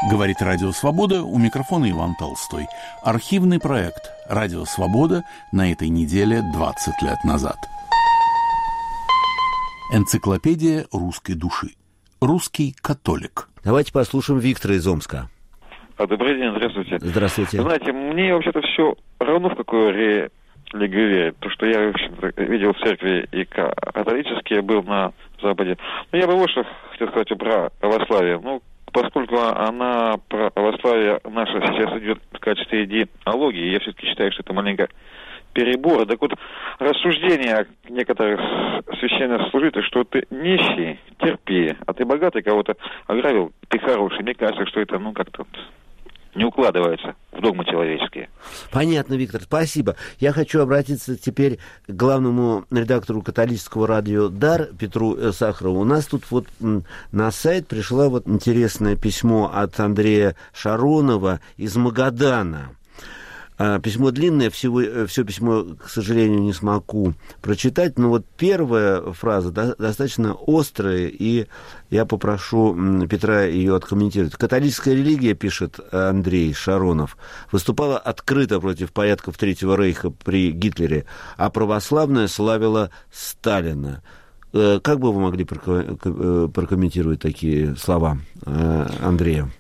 Говорит Радио Свобода, у микрофона Иван Толстой. Архивный проект «Радио Свобода» на этой неделе 20 лет назад. Энциклопедия русской души. Русский католик. Давайте послушаем Виктора из Омска. Добрый день, здравствуйте. Здравствуйте. Знаете, мне вообще-то все равно, в какую религию верить. То, что я, в общем-то, видел в церкви и католические, был на Западе. Но я бы вот что хотел сказать про православие. Поскольку православие наше сейчас идет в качестве идеологии, я все-таки считаю, что это маленько перебор. Так вот, рассуждения некоторых священнослужителей, что ты нищий, терпи, а ты богатый, кого-то ограбил, ты хороший. Мне кажется, что это, как-то не укладывается в догмы человеческие. Понятно, Виктор, спасибо. Я хочу обратиться теперь к главному редактору католического радио «Дар» Петру Сахарову. У нас тут на сайт пришло интересное письмо от Андрея Шаронова из Магадана. Письмо длинное, все письмо, к сожалению, не смогу прочитать, но первая фраза достаточно острая, и я попрошу Петра ее откомментировать. Католическая религия, пишет Андрей Шаронов, выступала открыто против порядков Третьего Рейха при Гитлере, а православная славила Сталина. Как бы вы могли прокомментировать такие слова Андрея?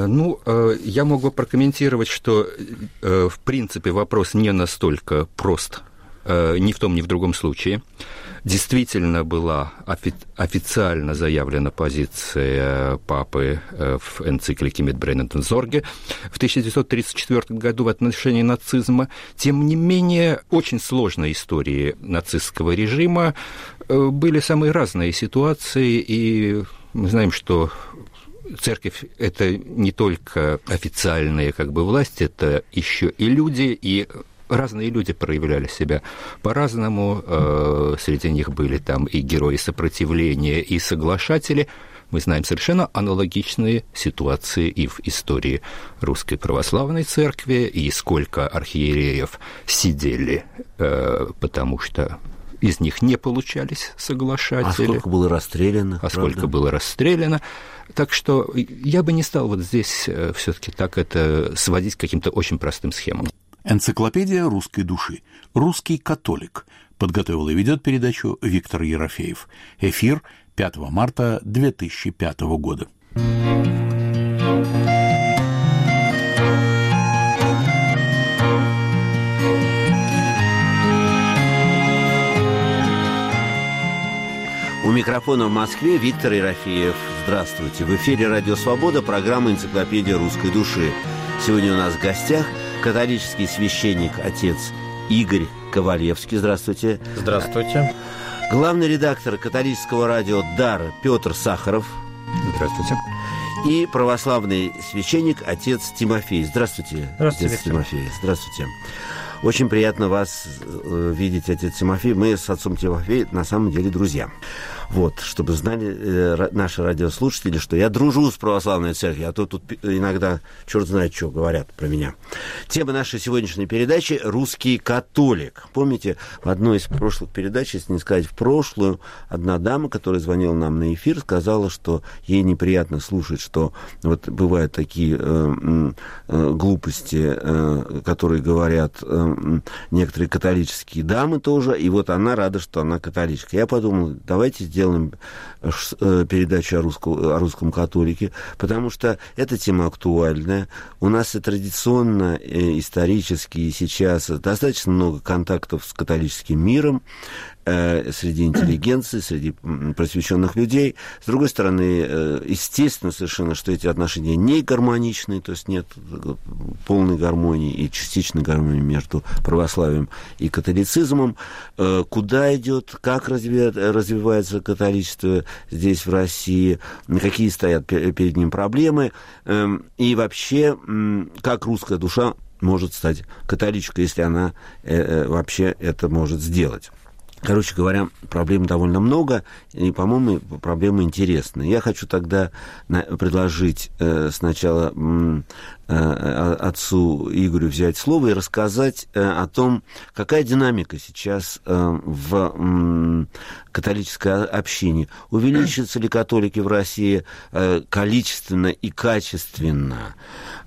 Я могу прокомментировать, что, в принципе, вопрос не настолько прост ни в том, ни в другом случае. Действительно была официально заявлена позиция папы в энциклике «Mit brennendem Sorge» в 1934 году в отношении нацизма. Тем не менее, очень сложной истории нацистского режима были самые разные ситуации, и мы знаем, что церковь – это не только официальная власть, это еще и люди, и разные люди проявляли себя по-разному. Среди них были там и герои сопротивления, и соглашатели. Мы знаем совершенно аналогичные ситуации и в истории Русской Православной Церкви, и сколько архиереев сидели, потому что из них не получались соглашатели. А сколько было расстреляно? Сколько было расстреляно. Так что я бы не стал здесь все-таки так это сводить к каким-то очень простым схемам. Энциклопедия русской души. Русский католик. Подготовил и ведет передачу Виктор Ерофеев. Эфир 5 марта 2005 года. У микрофона в Москве Виктор Ерофеев. Здравствуйте. В эфире «Радио Свобода», программа «Энциклопедия русской души». Сегодня у нас в гостях католический священник, отец Игорь Ковалевский. Здравствуйте. Здравствуйте. Главный редактор католического радио «Дар» Петр Сахаров. Здравствуйте. И православный священник, отец Тимофей. Здравствуйте. Здравствуйте, отец Тимофей. Здравствуйте. Очень приятно вас видеть, отец Тимофей. Мы с отцом Тимофеем на самом деле друзья. Чтобы знали наши радиослушатели, что я дружу с православной церковью, а то тут иногда черт знает, что говорят про меня. Тема нашей сегодняшней передачи – «Русский католик». Помните, в одной из прошлых передач, если не сказать в прошлую, одна дама, которая звонила нам на эфир, сказала, что ей неприятно слушать, что бывают такие глупости, которые говорят некоторые католические дамы тоже, и она рада, что она католичка. Я подумал, давайте сделаем передачу о русском католике, потому что эта тема актуальная. У нас и традиционно, и исторически, и сейчас достаточно много контактов с католическим миром, среди интеллигенции, среди просвещенных людей. С другой стороны, естественно совершенно, что эти отношения не гармоничны, то есть нет полной гармонии и частичной гармонии между православием и католицизмом. Куда идет, как развивается католичество здесь, в России, какие стоят перед ним проблемы, и вообще, как русская душа может стать католичкой, если она вообще это может сделать. Короче говоря, проблем довольно много, и, по-моему, проблемы интересные. Я хочу тогда предложить сначала отцу Игорю взять слово и рассказать о том, какая динамика сейчас в католической общине. Увеличатся ли католики в России количественно и качественно?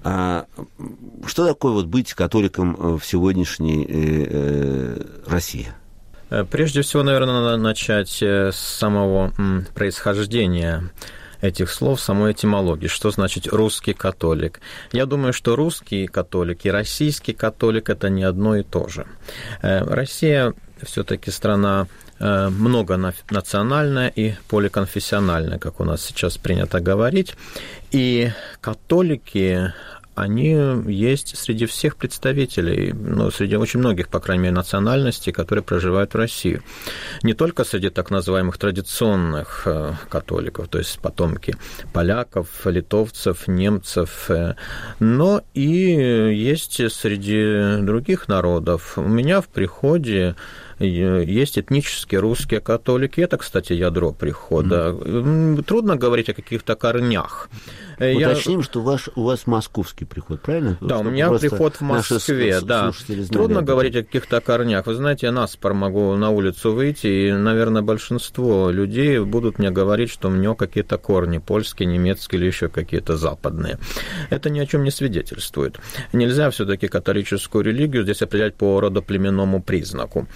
Что такое вот быть католиком в сегодняшней России? Прежде всего, наверное, надо начать с самого происхождения этих слов, самой этимологии. Что значит русский католик? Я думаю, что русский католик и российский католик – это не одно и то же. Россия все-таки страна многонациональная и поликонфессиональная, как у нас сейчас принято говорить. И католики, они есть среди всех представителей, среди очень многих, по крайней мере, национальностей, которые проживают в России. Не только среди так называемых традиционных католиков, то есть потомки поляков, литовцев, немцев, но и есть среди других народов. У меня в приходе есть этнические русские католики. Это, кстати, ядро прихода. Трудно говорить о каких-то корнях. Уточним, что у вас московский приход, правильно? Да, у меня приход в Москве, да. Трудно говорить о каких-то корнях. Вы знаете, я наспор могу на улицу выйти, и, наверное, большинство людей будут мне говорить, что у меня какие-то корни польские, немецкие или еще какие-то западные. Это ни о чем не свидетельствует. Нельзя все-таки католическую религию здесь определять по родоплеменному признаку.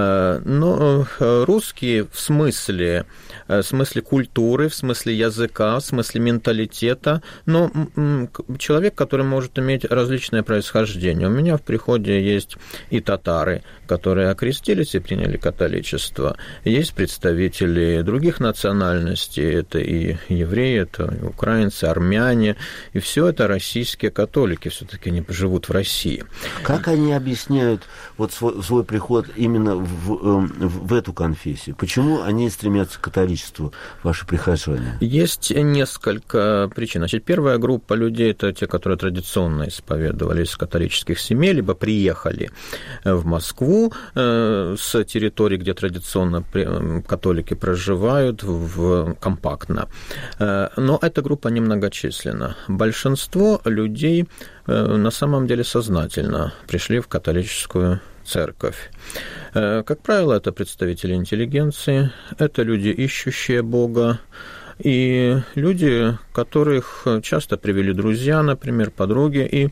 Но русские в смысле культуры, в смысле языка, в смысле менталитета, но человек, который может иметь различное происхождение. У меня в приходе есть и татары, которые окрестились и приняли католичество, есть представители других национальностей, это и евреи, это и украинцы, армяне, и все это российские католики, все-таки они живут в России. Как они объясняют вот свой приход именно в эту конфессию? Почему они стремятся к католичеству, ваши прихожане? Есть несколько причин. Значит, первая группа людей – это те, которые традиционно исповедовались из католических семей, либо приехали в Москву с территории, где традиционно католики проживают, компактно. Но эта группа немногочисленна. Большинство людей на самом деле сознательно пришли в католическую церковь. Как правило, это представители интеллигенции, это люди, ищущие Бога, и люди, которых часто привели друзья, например, подруги, и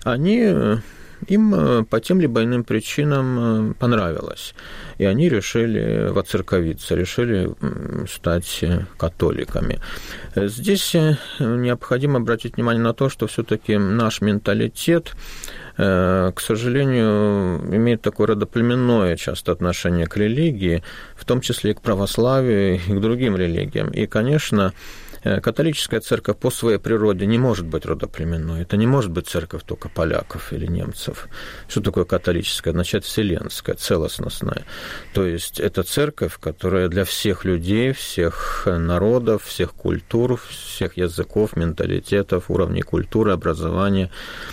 им по тем либо иным причинам понравилось, и они решили воцерковиться, решили стать католиками. Здесь необходимо обратить внимание на то, что все-таки наш менталитет, к сожалению, имеет такое родоплеменное часто отношение к религии, в том числе и к православию, и к другим религиям. И, конечно, католическая церковь по своей природе не может быть родоплеменной. Это не может быть церковь только поляков или немцев. Что такое католическая? Означает вселенская, целостностная. То есть это церковь, которая для всех людей, всех народов, всех культур, всех языков, менталитетов, уровней культуры, образования.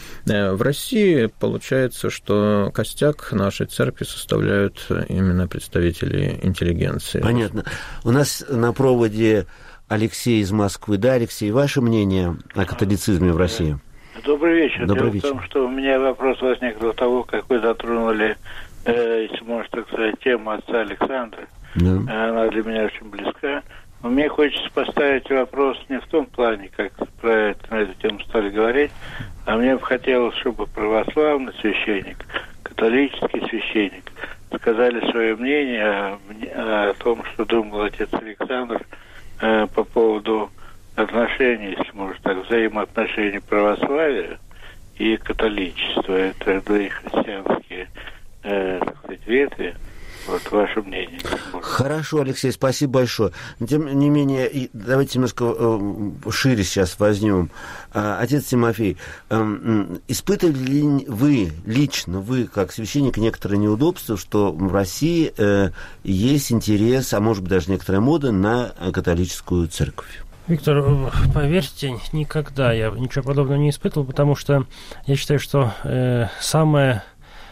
В России получается, что костяк нашей церкви составляют именно представители интеллигенции. Понятно. У нас на проводе Алексей из Москвы. Да, Алексей, ваше мнение о католицизме в России? Добрый вечер. Добрый Дело вечер. в том, что у меня вопрос возник до того, как вы затронули, если можно так сказать, тему отца Александра. Да. Она для меня очень близка. Но мне хочется поставить вопрос не в том плане, как про это, на эту тему стали говорить, а мне бы хотелось, чтобы православный священник, католический священник сказали свое мнение о том, что думал отец Александр по поводу отношений, если можно так, взаимоотношений православия и католичества. Это две христианские, так сказать, ветви. Вот ваше мнение. Хорошо, Алексей, спасибо большое. Тем не менее, давайте немножко шире сейчас возьмем. Отец Тимофей, испытывали ли вы, лично вы, как священник, некоторые неудобства, что в России есть интерес, а может быть даже некоторая мода на католическую церковь? Виктор, поверьте, никогда я ничего подобного не испытывал, потому что я считаю, что самое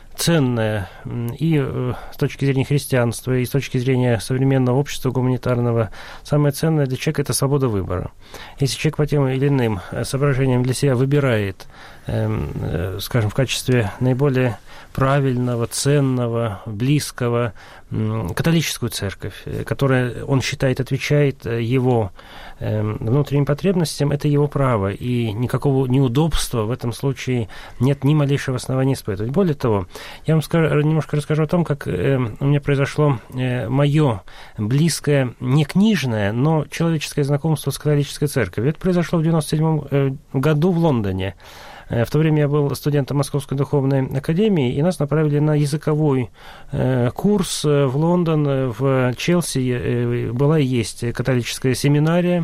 ценное и с точки зрения христианства, и с точки зрения современного общества гуманитарного. Самое ценное для человека – это свобода выбора. Если человек по тем или иным соображениям для себя выбирает, скажем, в качестве наиболее правильного, ценного, близкого католическую церковь, которая, он считает, отвечает его внутренним потребностям, это его право, и никакого неудобства в этом случае нет ни малейшего основания испытывать. Более того, я вам немножко расскажу о том, как у меня произошло мое близкое, не книжное, но человеческое знакомство с католической церковью. Это произошло в 1997 году в Лондоне. В то время я был студентом Московской духовной академии, и нас направили на языковой курс в Лондон, в Челси. Была и есть католическая семинария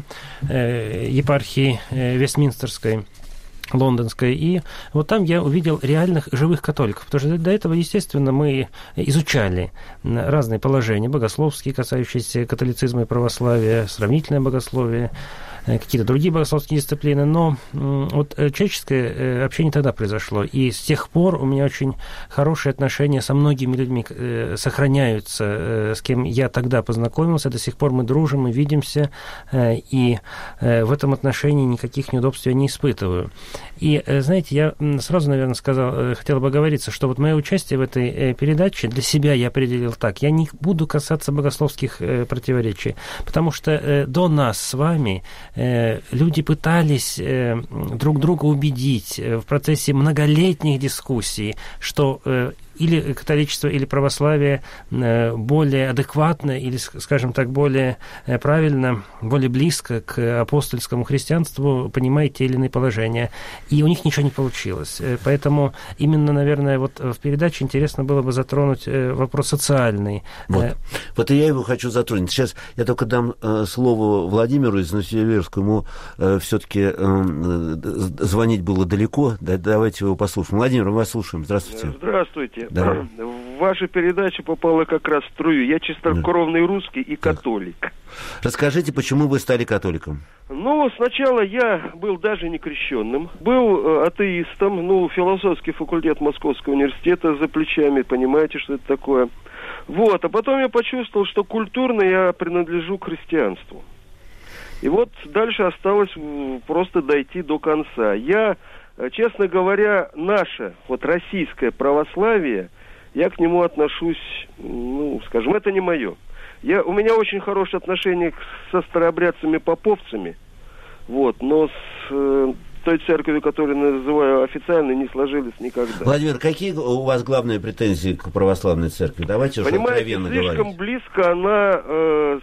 епархии Вестминстерской, лондонской, и вот там я увидел реальных живых католиков, потому что до этого, естественно, мы изучали разные положения богословские, касающиеся католицизма и православия, сравнительное богословие, какие-то другие богословские дисциплины, но вот человеческое общение тогда произошло, и с тех пор у меня очень хорошие отношения со многими людьми сохраняются, с кем я тогда познакомился, до сих пор мы дружим, мы видимся, и в этом отношении никаких неудобств я не испытываю. И, знаете, я сразу, наверное, хотел бы оговориться, что вот мое участие в этой передаче для себя я определил так. Я не буду касаться богословских противоречий, потому что до нас с вами люди пытались друг друга убедить в процессе многолетних дискуссий, что или католичество, или православие более адекватно, или, скажем так, более правильно, более близко к апостольскому христианству понимает те или иные положения. И у них ничего не получилось. Поэтому именно, наверное, вот в передаче интересно было бы затронуть вопрос социальный. Вот и я его хочу затронуть. Сейчас я только дам слово Владимиру из Новосибирска. Ему все-таки звонить было далеко. Давайте его послушаем. Владимир, мы вас слушаем. Здравствуйте. Здравствуйте. Да. Ваша передача попала как раз в струю. Я чистокровный русский и католик. Расскажите, почему вы стали католиком? Ну, сначала я был даже не крещенным. Был атеистом. Философский факультет Московского университета за плечами. Понимаете, что это такое? Вот. А потом я почувствовал, что культурно я принадлежу к христианству. И вот дальше осталось просто дойти до конца. Я... Честно говоря, наше, российское православие, я к нему отношусь, скажем, это не мое. У меня очень хорошие отношения со старообрядцами-поповцами, но с той церковью, которую называю официальной, не сложились никогда. Владимир, какие у вас главные претензии к православной церкви? Давайте уже откровенно говорить. Слишком близко она...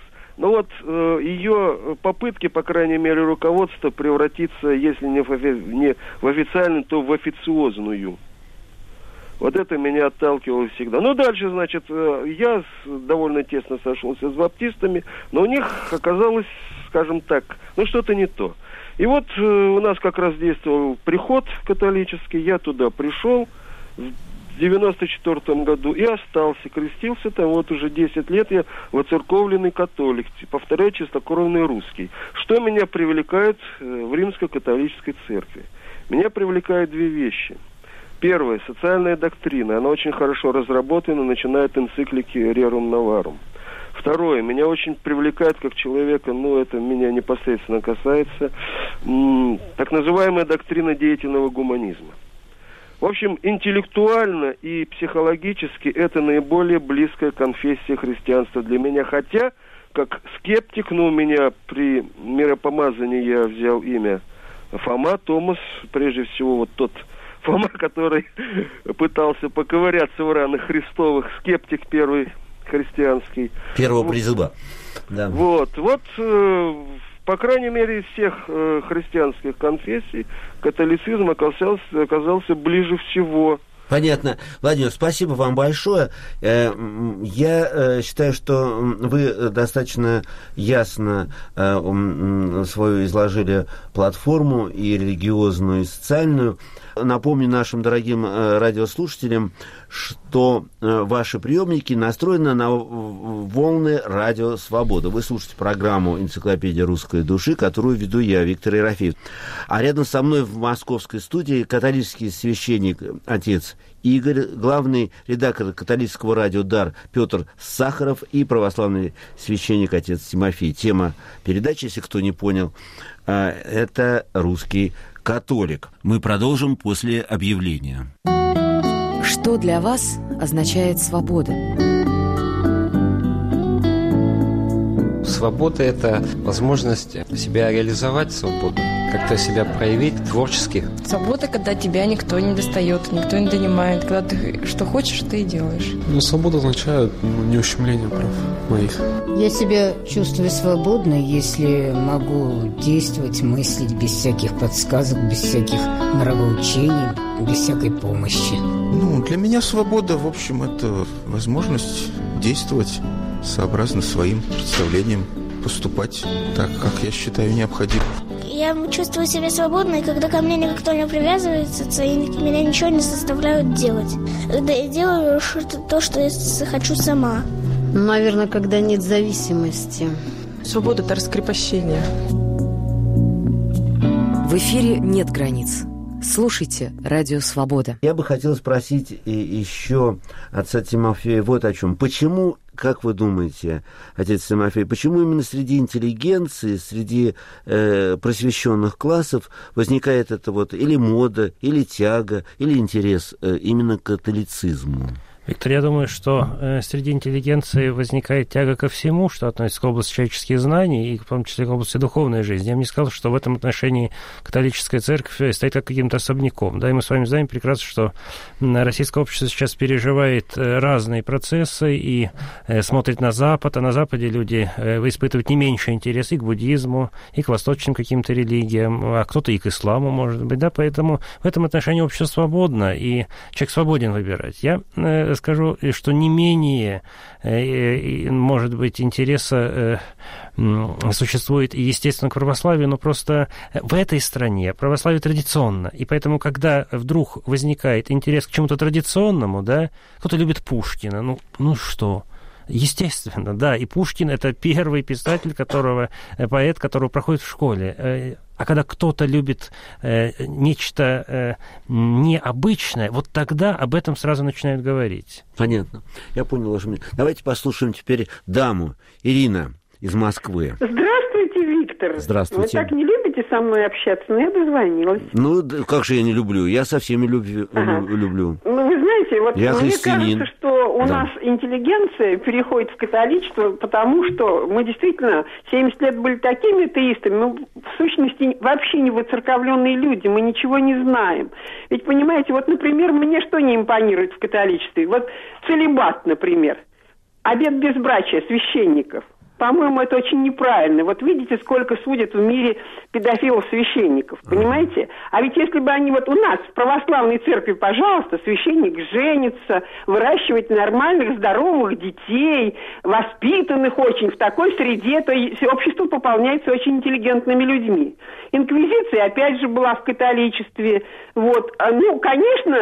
ее попытки, по крайней мере, руководства превратиться, если не в официальную, то в официозную. Вот это меня отталкивало всегда. Дальше, значит, я довольно тесно сошелся с баптистами, но у них оказалось, скажем так, что-то не то. И вот у нас как раз действовал приход католический, я туда пришел в 94 году и остался, крестился там, уже 10 лет я воцерковленный католик, повторяю, чистокровный русский. Что меня привлекает в римско-католической церкви? Меня привлекают две вещи. Первое, социальная доктрина, она очень хорошо разработана, начиная от энциклики Rerum Novarum. Второе, меня очень привлекает как человека, это меня непосредственно касается, так называемая доктрина деятельного гуманизма. В общем, интеллектуально и психологически это наиболее близкая конфессия христианства для меня. Хотя, как скептик, у меня при миропомазании я взял имя Фома, Томас, прежде всего тот Фома, который пытался поковыряться в ранах Христовых, скептик первый христианский. Первого призыва. Да. По крайней мере, из всех христианских конфессий католицизм оказался ближе всего. Понятно. Владимир, спасибо вам большое. Я считаю, что вы достаточно ясно свою изложили платформу и религиозную, и социальную. Напомню нашим дорогим радиослушателям, что ваши приемники настроены на волны Радио Свобода. Вы слушаете программу «Энциклопедия русской души», которую веду я, Виктор Ерофеев. А рядом со мной в московской студии католический священник, отец Игорь, главный редактор католического радио «Дар» Петр Сахаров и православный священник отец Тимофей. Тема передачи, если кто не понял, это русский католик. Мы продолжим после объявления. Что для вас означает свобода? Свобода – это возможность себя реализовать свободно, как-то себя проявить творчески. Свобода, когда тебя никто не достает, никто не донимает, когда ты что хочешь, ты и делаешь. Свобода означает не ущемление прав моих. Я себя чувствую свободно, если могу действовать, мыслить без всяких подсказок, без всяких нравоучений, без всякой помощи. Для меня свобода, в общем, это возможность действовать сообразно своим представлениям, поступать так, как я считаю необходимым. Я чувствую себя свободной, когда ко мне никто не привязывается, и меня ничего не заставляют делать. Когда я делаю то, что я хочу сама. Наверное, когда нет зависимости. Свобода – это раскрепощение. В эфире «Нет границ». Слушайте «Радио Свобода». Я бы хотел спросить еще отца Тимофея вот о чем. Почему, как вы думаете, отец Тимофей, почему именно среди интеллигенции, среди просвещенных классов возникает это или мода, или тяга, или интерес именно к католицизму? Виктор, я думаю, что среди интеллигенции возникает тяга ко всему, что относится к области человеческих знаний, и в том числе к области духовной жизни. Я бы не сказал, что в этом отношении католическая церковь стоит как каким-то особняком. Да, и мы с вами знаем прекрасно, что российское общество сейчас переживает разные процессы и смотрит на Запад, а на Западе люди испытывают не меньше интерес и к буддизму, и к восточным каким-то религиям, а кто-то и к исламу, может быть. Да, поэтому в этом отношении общество свободно, и человек свободен выбирать. Я скажу, что не менее, может быть, интереса существует, естественно, к православию, но просто в этой стране православие традиционно. И поэтому, когда вдруг возникает интерес к чему-то традиционному, да, кто-то любит Пушкина, ну что... Естественно, да, и Пушкин – это первый писатель, поэт, которого проходит в школе. А когда кто-то любит нечто необычное, вот тогда об этом сразу начинают говорить. Понятно. Я понял ваше мнение. Давайте послушаем теперь даму. Ирина из Москвы. Здравствуйте, Виктор. Здравствуйте. Вы так не любите со мной общаться, но я дозвонилась. Как же я не люблю? Я со всеми люблю. Вы знаете, я мне христианин. кажется, что у нас интеллигенция переходит в католичество, потому что мы действительно 70 лет были такими атеистами, мы в сущности вообще не воцерковленные люди, мы ничего не знаем. Ведь, понимаете, например, мне что не импонирует в католичестве? Целибат, например, обет безбрачия священников. По-моему, это очень неправильно. Видите, сколько судят в мире педофилов-священников, понимаете? А ведь если бы они у нас, в православной церкви, пожалуйста, священник женится, выращивает нормальных, здоровых детей, воспитанных очень в такой среде, то общество пополняется очень интеллигентными людьми. Инквизиция, опять же, была в католичестве. Конечно,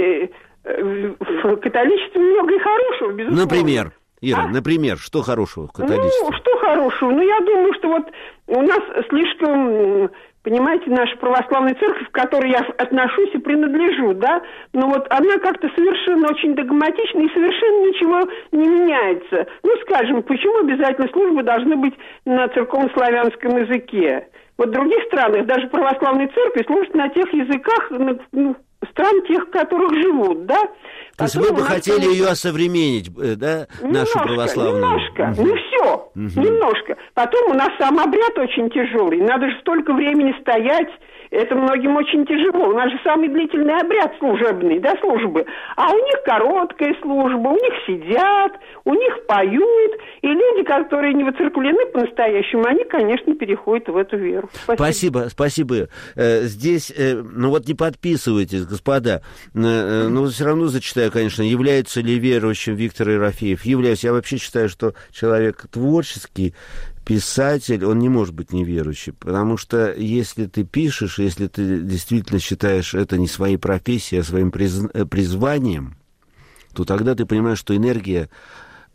в католичестве много и хорошего, безусловно. Например? Ира, например, что хорошего в католичестве? Что хорошего? Я думаю, что у нас слишком, понимаете, наша православная церковь, к которой я отношусь и принадлежу, да, она как-то совершенно очень догматична и совершенно ничего не меняется. Скажем, почему обязательно службы должны быть на церковно-славянском языке? В других странах даже православные церкви служат на тех языках, стран тех, в которых живут, да? То есть вы бы хотели ее осовременить, да, нашу православную? Немножко, не все, немножко. Потом у нас сам обряд очень тяжелый, надо же столько времени стоять, это многим очень тяжело. У нас же самый длительный обряд служебный, да, службы. А у них короткая служба, у них сидят, у них поют. И люди, которые не воцерквлены по-настоящему, они, конечно, переходят в эту веру. Спасибо. Здесь, не подписывайтесь, господа. Все равно зачитаю, конечно, является ли верующим Виктор Ерофеев. Являюсь. Я вообще считаю, что человек творческий, писатель, он не может быть неверующим, потому что если ты пишешь, если ты действительно считаешь это не своей профессией, а своим призванием, то тогда ты понимаешь, что энергия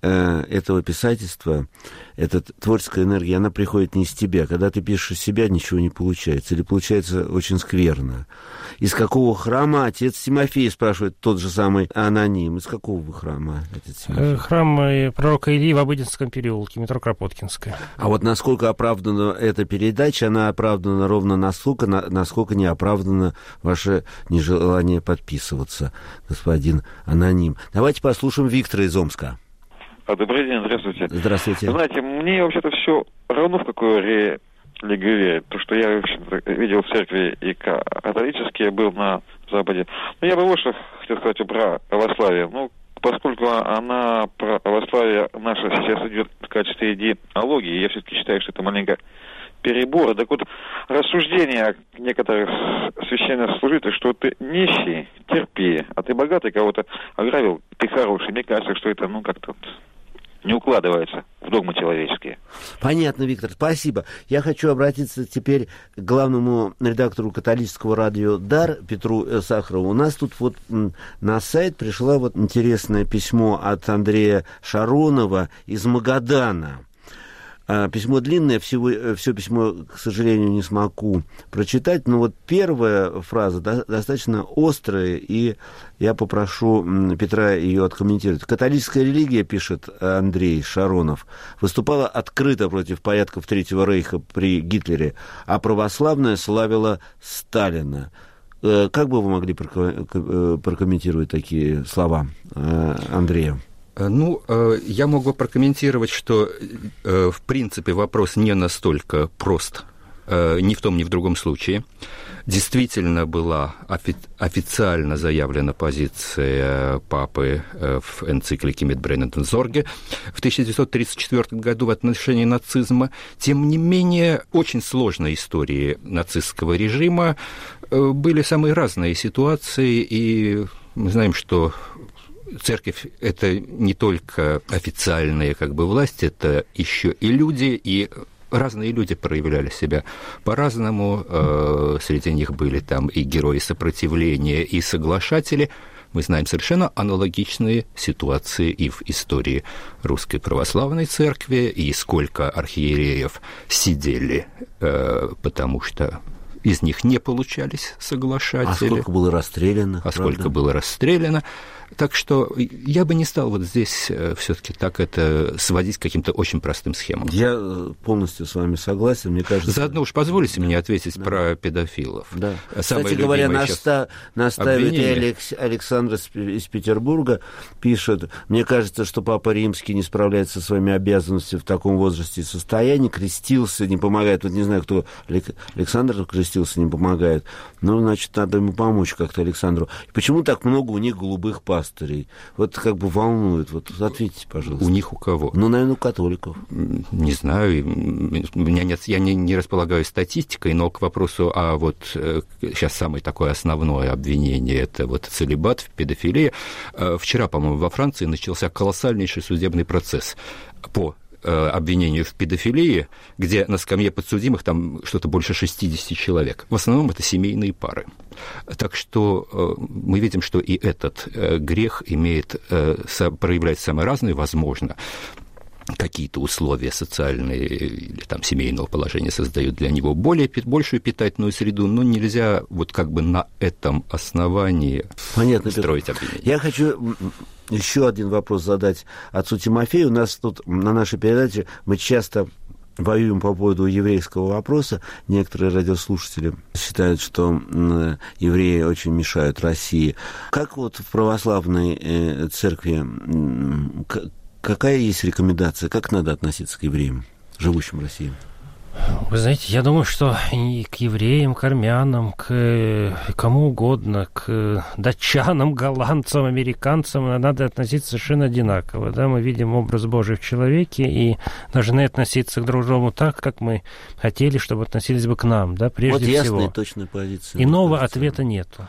этого писательства, эта творческая энергия, она приходит не из тебя. Когда ты пишешь из себя, ничего не получается. Или получается очень скверно. Из какого храма отец Тимофей, спрашивает тот же самый аноним. Из какого вы храма, отец Тимофей? Храм пророка Ильи в Обыденском переулке, метро Кропоткинская. А вот насколько оправдана эта передача, она оправдана ровно настолько, насколько не оправдано ваше нежелание подписываться, господин аноним. Давайте послушаем Виктора из Омска. Добрый день, здравствуйте. Здравствуйте. Знаете, мне вообще-то все равно, в какую религию верить. То, что я, в общем-то, видел в церкви и католические, был на Западе. Но я бы вот что хотел сказать про православие. Ну, поскольку она, православие наше сейчас идет в качестве идеологии, я все-таки считаю, что это маленько перебор. Так вот, рассуждения некоторых священнослужителей, что ты нищий, терпи, а ты богатый, кого-то ограбил, ты хороший. Мне кажется, что это, как-то не укладывается в догмы человеческие. Понятно, Виктор, спасибо. Я хочу обратиться теперь к главному редактору католического радио «Дар» Петру Сахарову. У нас тут вот на сайт пришло вот интересное письмо от Андрея Шаронова из Магадана. Письмо длинное, все письмо, к сожалению, не смогу прочитать, но вот первая фраза достаточно острая, и я попрошу Петра ее откомментировать. «Католическая религия, — пишет Андрей Шаронов, — выступала открыто против порядков Третьего Рейха при Гитлере, а православная славила Сталина». Как бы вы могли прокомментировать такие слова Андрея? Ну, я могу прокомментировать, что, в принципе, вопрос не настолько прост ни в том, ни в другом случае. Действительно была официально заявлена позиция папы в энциклике «Mit brennendem Sorge» в 1934 году в отношении нацизма. Тем не менее, очень сложной истории нацистского режима были самые разные ситуации, и мы знаем, что церковь – это не только официальные власти, это еще и люди, и разные люди проявляли себя по-разному. Среди них были там и герои сопротивления, и соглашатели. Мы знаем совершенно аналогичные ситуации и в истории Русской Православной Церкви, и сколько архиереев сидели, потому что из них не получались соглашатели. А сколько было расстреляно? Сколько было расстреляно. Так что я бы не стал вот здесь все-таки так это сводить к каким-то очень простым схемам. Я полностью с вами согласен, мне кажется. Заодно уж позволите мне ответить про педофилов. Да. Кстати говоря, наставитель Александр из Петербурга пишет: мне кажется, что Папа Римский не справляется со своими обязанностями в таком возрасте и состоянии, крестился, не помогает. Вот не знаю, кто Александр крестился, не помогает. Ну, значит, надо ему помочь как-то Александру. Почему так много у них голубых пастырей? Вот волнует. Вот ответьте, пожалуйста. У них у кого? Ну, наверное, у католиков. Не знаю. Я не располагаю статистикой, но к вопросу, сейчас самое такое основное обвинение, это целибат в педофилии. Вчера, по-моему, во Франции начался колоссальнейший судебный процесс по обвинению в педофилии, где на скамье подсудимых там что-то больше 60 человек. В основном это семейные пары. Так что мы видим, что и этот грех проявляет самые разные, возможно, какие-то условия социальные или семейного положения создают для него большую питательную среду, но нельзя на этом основании строить обвинение. Я хочу еще один вопрос задать отцу Тимофею. У нас тут на нашей передаче мы часто воюем по поводу еврейского вопроса. Некоторые радиослушатели считают, что евреи очень мешают России. Как в православной церкви, какая есть рекомендация, как надо относиться к евреям, живущим в России? Вы знаете, я думаю, что и к евреям, к армянам, к кому угодно, к датчанам, голландцам, американцам надо относиться совершенно одинаково. Да? Мы видим образ Божий в человеке и должны относиться к друг другу так, как мы хотели, чтобы относились бы к нам, да, прежде всего. Вот ясная и точная позиция. Иного ответа нету.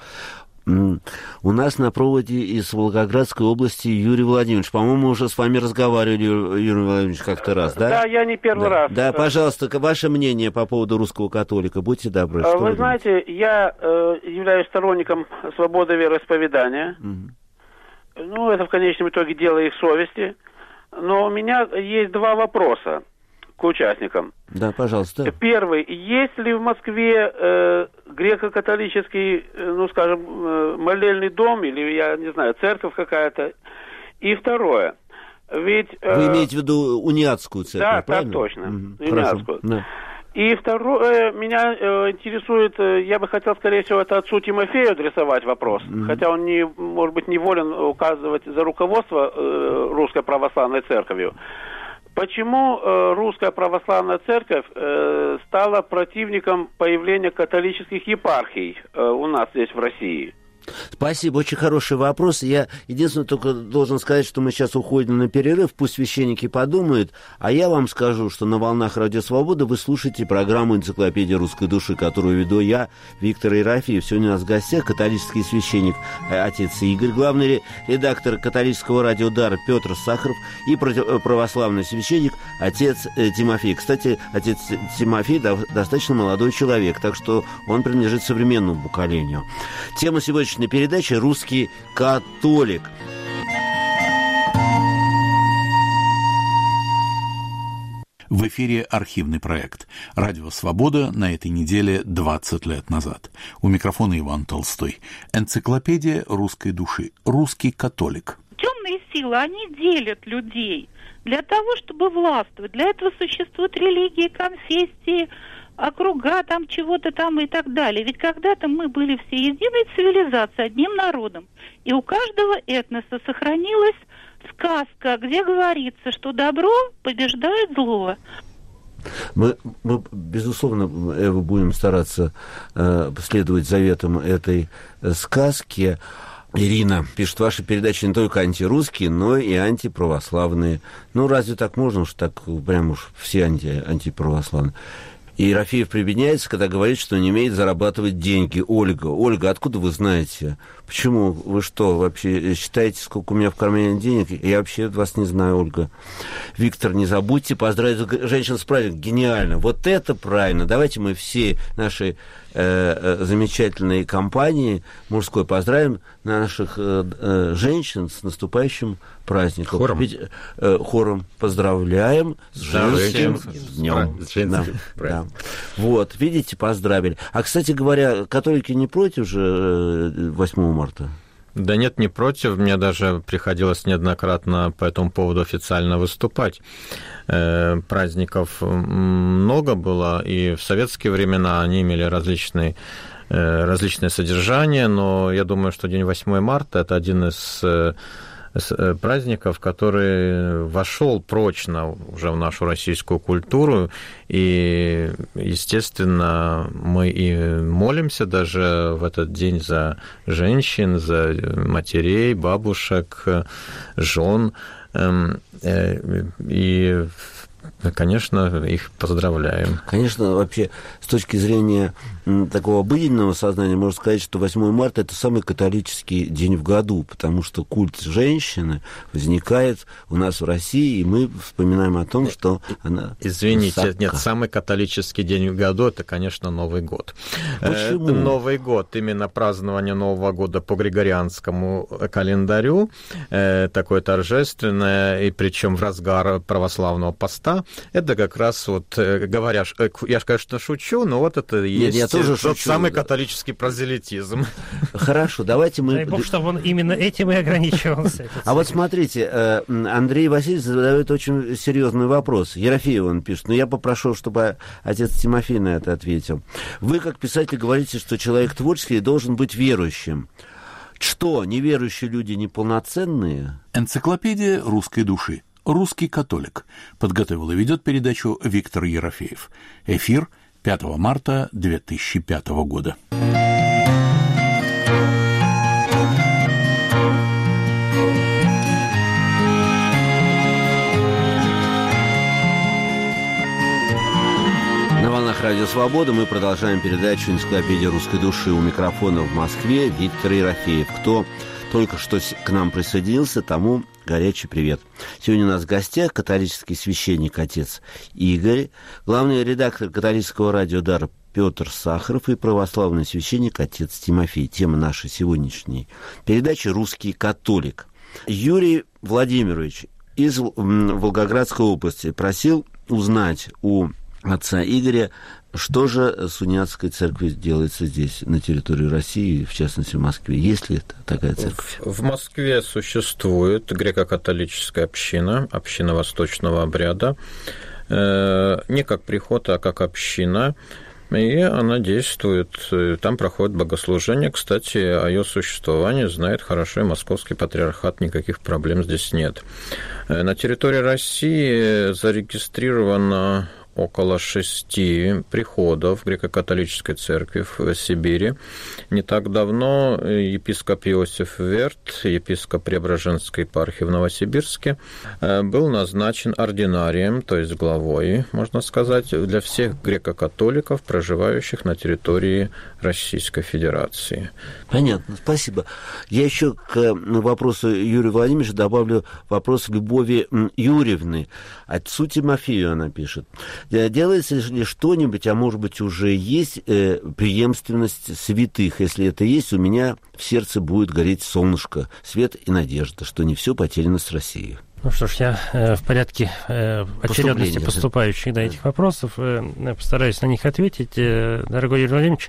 У нас на проводе из Волгоградской области Юрий Владимирович. По-моему, уже с вами разговаривали, Юрий Владимирович, как-то раз, да? Да, я не первый раз. Да, пожалуйста, ваше мнение по поводу русского католика. Будьте добры. Вы знаете, я являюсь сторонником свободы вероисповедания. Ну, это в конечном итоге дело их совести. но у меня есть два вопроса к участникам. Да, пожалуйста. Первый. Есть ли в Москве греко-католический, ну, скажем, молельный дом, или, я не знаю, церковь какая-то? И второе. Ведь... Вы имеете в виду униатскую церковь, да, правильно? Да, точно. Униатскую. Да. И второе, меня интересует, я бы хотел, скорее всего, это отцу Тимофею адресовать вопрос, хотя он, может быть, не волен указывать за руководство Русской Православной Церковью. Почему Русская Православная Церковь стала противником появления католических епархий у нас здесь в России? Спасибо, очень хороший вопрос. Я единственное только должен сказать, что мы сейчас уходим на перерыв, пусть священники подумают, а я вам скажу, что на волнах Радио Свобода вы слушаете программу «Энциклопедия русской души», которую веду я, Виктор Ерофеев. Сегодня у нас в гостях католический священник отец Игорь, главный редактор католического радио «Дар» Петр Сахаров и православный священник отец Тимофей. Кстати, отец Тимофей достаточно молодой человек, так что он принадлежит современному поколению. Тема сегодняшней передачи «Русский католик». В эфире архивный проект «Радио Свобода» на этой неделе 20 лет назад. У микрофона Иван Толстой. Энциклопедия русской души. Русский католик. Темные силы, они делят людей для того, чтобы властвовать. Для этого существуют религии, конфессии, округа, там чего-то там и так далее. Ведь когда-то мы были все единой цивилизацией, одним народом. И у каждого этноса сохранилась сказка, где говорится, что добро побеждает зло. Мы безусловно, будем стараться следовать заветам этой сказки. Ирина пишет, ваши передачи не только антирусские, но и антиправославные. Ну, разве так можно, что так прям уж все антиправославные? И Ерофеев прибедняется, когда говорит, что не умеет зарабатывать деньги. Ольга, откуда вы знаете? Почему? Вы что, вообще считаете, сколько у меня в кармане денег? Я вообще вас не знаю, Ольга. Виктор, не забудьте поздравить женщин с праздником. Гениально. Вот это правильно. Давайте мы все наши замечательной компании мужской поздравим наших женщин с наступающим праздником. Хором. Ведь, хором поздравляем с женским днем. Да. Вот, видите, поздравили. А, кстати говоря, католики не против же 8 марта? Да нет, не против. Мне даже приходилось неоднократно по этому поводу официально выступать. Праздников много было, и в советские времена они имели различные содержания, но я думаю, что день 8 марта – это один из праздников, который вошел прочно уже в нашу российскую культуру, и, естественно, мы и молимся даже в этот день за женщин, за матерей, бабушек, жен, и, конечно, их поздравляем. Конечно, вообще, с точки зрения такого обыденного сознания, можно сказать, что 8 марта – это самый католический день в году, потому что культ женщины возникает у нас в России, и мы вспоминаем о том, что она... Извините, нет, самый католический день в году – это, конечно, Новый год. Почему? Новый год, именно празднование Нового года по григорианскому календарю, такое торжественное, и причем в разгар православного поста, это как раз вот, говоря, я, конечно, шучу, но вот это и есть тот самый католический прозелитизм. Хорошо, давайте мы... Дай бог, чтобы он именно этим и ограничивался. А вот смотрите, Андрей Васильевич задает очень серьезный вопрос. Ерофеев он пишет, но я попрошу, чтобы отец Тимофей на это ответил. Вы, как писатель, говорите, что человек творческий должен быть верующим. Что, неверующие люди неполноценные? Энциклопедия русской души. «Русский католик». Подготовил и ведет передачу Виктор Ерофеев. Эфир 5 марта 2005 года. На волнах Радио Свобода мы продолжаем передачу «Энциклопедия русской души». У микрофона в Москве Виктор Ерофеев. Кто только что к нам присоединился, тому горячий привет. Сегодня у нас в гостях католический священник отец Игорь, главный редактор католического радио «Дар» Петр Сахаров и православный священник отец Тимофей. Тема нашей сегодняшней передачи «Русский католик». Юрий Владимирович, из Волгоградской области. Просил узнать у отца Игоря, что же с униатской церковью делается здесь, на территории России, в частности в Москве? Есть ли такая церковь? В Москве существует греко-католическая община, община восточного обряда, не как приход, а как община, и она действует, там проходит богослужение. Кстати, о ее существовании знает хорошо и Московский патриархат, никаких проблем здесь нет. На территории России зарегистрировано около 6 приходов греко-католической церкви в Сибири. Не так давно епископ Иосиф Верт, епископ Преображенской епархии в Новосибирске, был назначен ординарием, то есть главой, можно сказать, для всех греко-католиков, проживающих на территории Российской Федерации. Понятно, спасибо. Я еще к вопросу Юрия Владимировича добавлю вопрос Любови Юрьевны. Отцу Тимофею она пишет. Делается ли что-нибудь, а может быть уже есть преемственность святых? Если это есть, у меня в сердце будет гореть солнышко, свет и надежда, что не все потеряно с Россией. Ну что ж, я в порядке очередности поступающих этих вопросов постараюсь на них ответить. Дорогой Юрий Владимирович,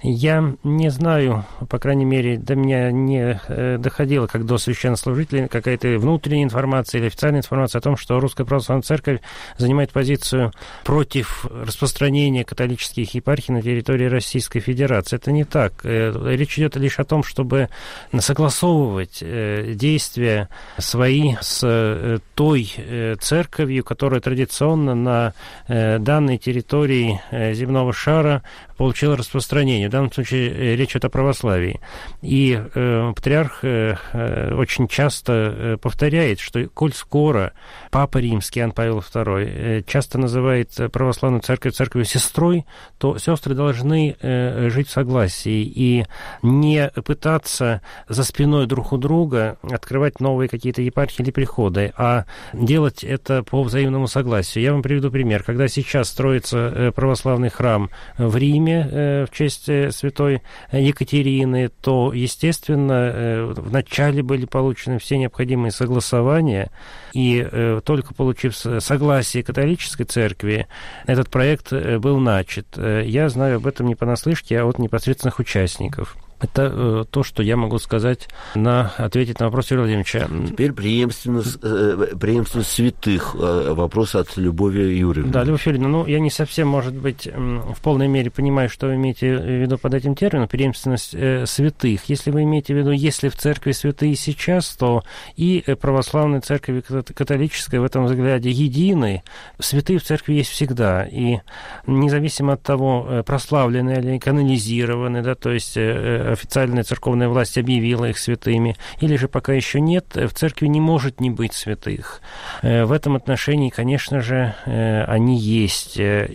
я не знаю, по крайней мере, до меня не доходило, как до священнослужителей, какая-то внутренняя информация или официальная информация о том, что Русская Православная Церковь занимает позицию против распространения католических епархий на территории Российской Федерации. Это не так. Речь идет лишь о том, чтобы согласовывать действия свои с той церковью, которая традиционно на данной территории земного шара получила распространение. В данном случае речь идет о православии. И патриарх очень часто повторяет, что коль скоро Папа Римский Иоанн Павел II часто называет православную церковь церковью сестрой, то сестры должны жить в согласии и не пытаться за спиной друг у друга открывать новые какие-то епархии или приходы, а делать это по взаимному согласию. Я вам приведу пример. Когда сейчас строится православный храм в Риме в честь святой Екатерины, то, естественно, вначале были получены все необходимые согласования, и только получив согласие католической церкви, этот проект был начат. Я знаю об этом не понаслышке, а от непосредственных участников. Это то, что я могу сказать, ответить на вопрос Юрия Владимировича. Теперь преемственность святых. Вопрос от Любови Юрьевны. Да, Любовь Юрьевна, я не совсем, может быть, в полной мере понимаю, что вы имеете в виду под этим термином, преемственность святых. Если вы имеете в виду, если в церкви святые сейчас, то и православная церковь, и католическая в этом взгляде едины. Святые в церкви есть всегда. И независимо от того, прославлены или канонизированы, да, то есть официальная церковная власть объявила их святыми, или же пока еще нет, в церкви не может не быть святых. В этом отношении, конечно же, они есть.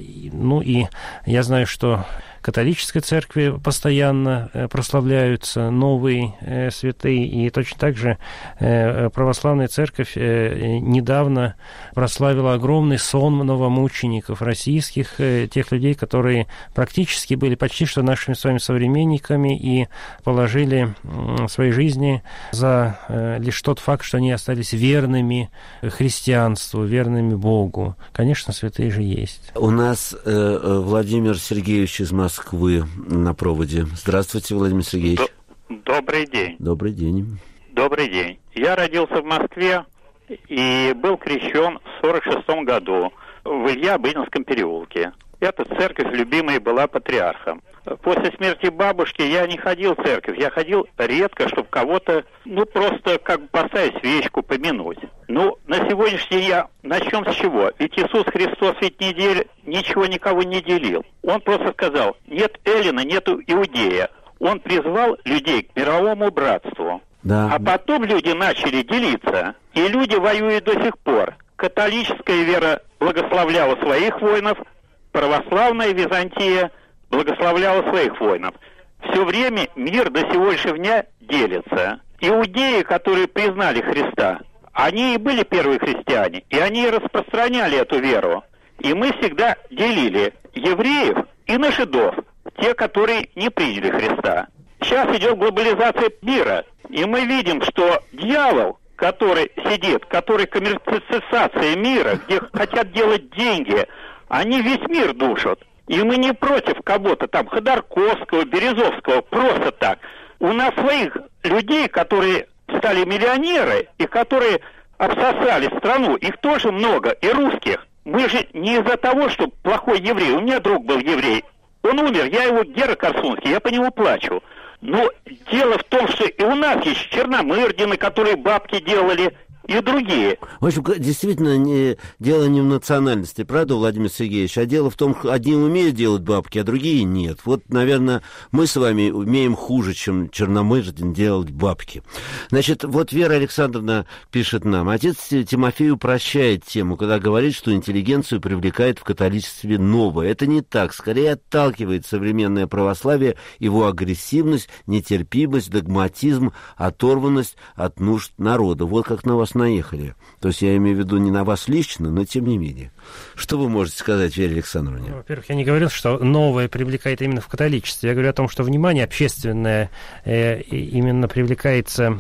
И я знаю, что католической церкви постоянно прославляются новые святые, и точно так же православная церковь недавно прославила огромный сон новомучеников российских, тех людей, которые практически были почти что нашими с вами современниками и положили свои жизни за лишь тот факт, что они остались верными христианству, верными Богу. Конечно, святые же есть. У нас Владимир Сергеевич из Москвы на проводе. Здравствуйте, Владимир Сергеевич. Добрый день. Добрый день. Добрый день. Я родился в Москве и был крещен в 1946 году в Илья-Бринском переулке. Эта церковь любимая была патриархом. После смерти бабушки я не ходил в церковь. Я ходил редко, чтобы кого-то, просто как бы поставить свечку, помянуть. На сегодняшний день начнем с чего? Ведь Иисус Христос ведь ничего никого не делил. Он просто сказал, нет эллина, нету иудея. Он призвал людей к мировому братству. Да. А потом люди начали делиться. И люди воюют до сих пор. Католическая вера благословляла своих воинов, православная Византия благословляла своих воинов. Все время мир до сегодняшнего дня делится. Иудеи, которые признали Христа, они и были первые христиане, и они распространяли эту веру. И мы всегда делили евреев и на жидов, те, которые не приняли Христа. Сейчас идет глобализация мира, и мы видим, что дьявол, который сидит, который коммерциализация мира, где хотят делать деньги, они весь мир душат. И мы не против кого-то там, Ходорковского, Березовского, просто так. У нас своих людей, которые стали миллионеры и которые обсосали страну, их тоже много, и русских. Мы же не из-за того, что плохой еврей. У меня друг был еврей. Он умер, я его, Гера Корсунский, я по нему плачу. Но дело в том, что и у нас есть Черномырдины, которые бабки делали, и другие. В общем, действительно, дело не в национальности, правда, Владимир Сергеевич, а дело в том, что одни умеют делать бабки, а другие нет. Вот, наверное, мы с вами умеем хуже, чем Черномырдин делать бабки. Значит, вот Вера Александровна пишет нам: отец Тимофей упрощает тему, когда говорит, что интеллигенцию привлекает в католичестве новое. Это не так, скорее отталкивает современное православие, его агрессивность, нетерпимость, догматизм, оторванность от нужд народа. Вот как на вас наехали. То есть я имею в виду не на вас лично, но тем не менее. Что вы можете сказать, Вере Александровне? Во-первых, я не говорил, что новое привлекает именно в католичестве. Я говорю о том, что внимание общественное именно привлекается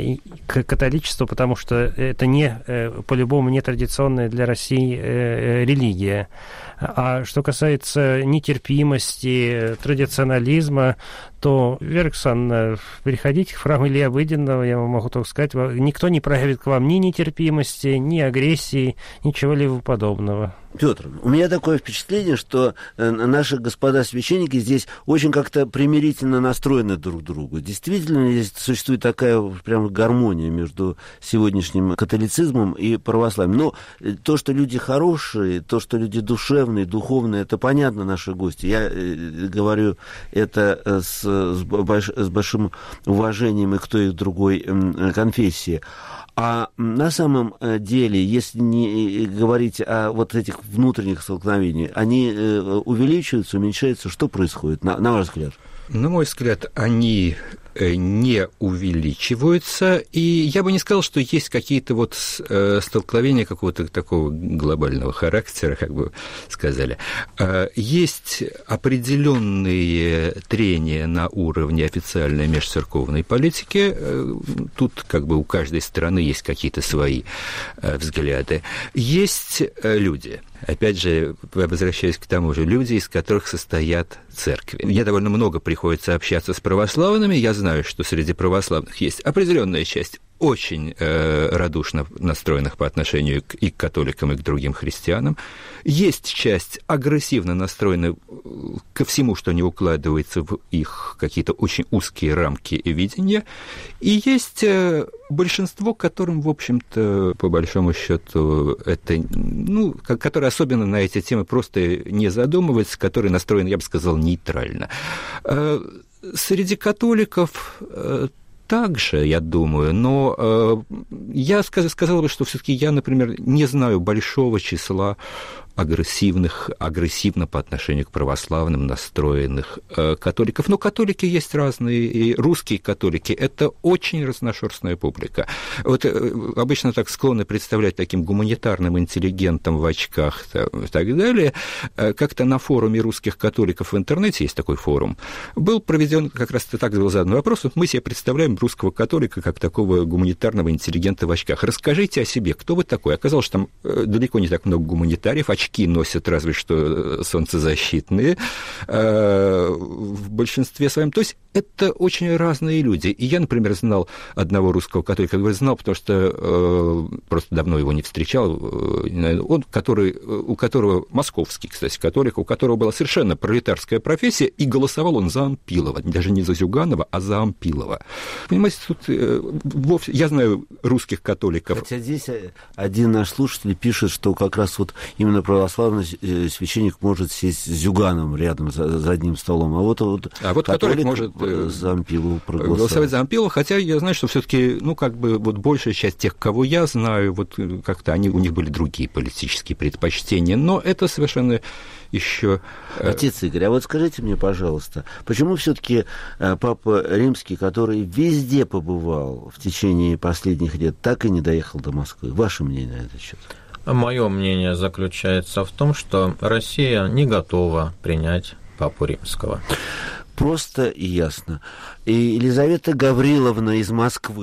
к католичеству, потому что это не, по-любому, не традиционная для России религия. А что касается нетерпимости, традиционализма, то, Вера Александровна, переходите к храму Ильи Обыденного, я вам могу только сказать, никто не проявит к вам ни нетерпимости, ни агрессии, ничего-либо подобного. Петр, у меня такое впечатление, что наши господа священники здесь очень как-то примирительно настроены друг к другу. Действительно, здесь существует такая прям гармония между сегодняшним католицизмом и православием. Но то, что люди хорошие, то, что люди душевные, духовные, это понятно, наши гости. Я говорю это с большим уважением и к той, и к другой конфессии. А на самом деле, если не говорить о вот этих внутренних столкновениях, они увеличиваются, уменьшаются? Что происходит, на ваш взгляд? На мой взгляд, они не увеличиваются, и я бы не сказал, что есть какие-то вот столкновения какого-то такого глобального характера, как бы сказали. Есть определенные трения на уровне официальной межцерковной политики. Тут как бы у каждой страны есть какие-то свои взгляды. Есть люди. Опять же, возвращаясь к тому же, люди, из которых состоят церкви. Мне довольно много приходится общаться с православными. Я знаю, что среди православных есть определенная часть очень радушно настроенных по отношению и к католикам, и к другим христианам. Есть часть агрессивно настроенная ко всему, что не укладывается в их какие-то очень узкие рамки и видения. И есть большинство, которым, в общем-то, по большому счету, это, которые особенно на эти темы просто не задумываются, которые настроены, я бы сказал, нейтрально. Среди католиков также, я думаю, но я сказал бы, что все-таки я, например, не знаю большого числа агрессивно по отношению к православным настроенных католиков. Но католики есть разные, и русские католики – это очень разношерстная публика. Вот обычно так склонны представлять таким гуманитарным интеллигентом в очках и так далее. Как-то на форуме русских католиков в интернете, есть такой форум, был проведен, как раз так был задан вопрос, мы себе представляем русского католика как такого гуманитарного интеллигента в очках. Расскажите о себе, кто вы такой? Оказалось, что там далеко не так много гуманитариев, очки носят разве что солнцезащитные в большинстве своем. То есть это очень разные люди. И я, например, знал одного русского католика, знал, потому что просто давно его не встречал, он, у которого московский, кстати, католик, у которого была совершенно пролетарская профессия, и голосовал он за Ампилова, даже не за Зюганова, а за Ампилова. Понимаете, тут вовсе... Я знаю русских католиков. Хотя здесь один наш слушатель пишет, что как раз вот именно православный священник может сесть с Зюгановым рядом за одним столом, а вот католик может за Ампилову голосовать за Ампилова, хотя я знаю, что все-таки, вот большая часть тех, кого я знаю, вот как-то у них были другие политические предпочтения, но это совершенно еще... Отец Игорь, а вот скажите мне, пожалуйста, почему все-таки Папа Римский, который везде побывал в течение последних лет, так и не доехал до Москвы? Ваше мнение на этот счет? Мое мнение заключается в том, что Россия не готова принять Папу Римского. Просто и ясно. И Елизавета Гавриловна из Москвы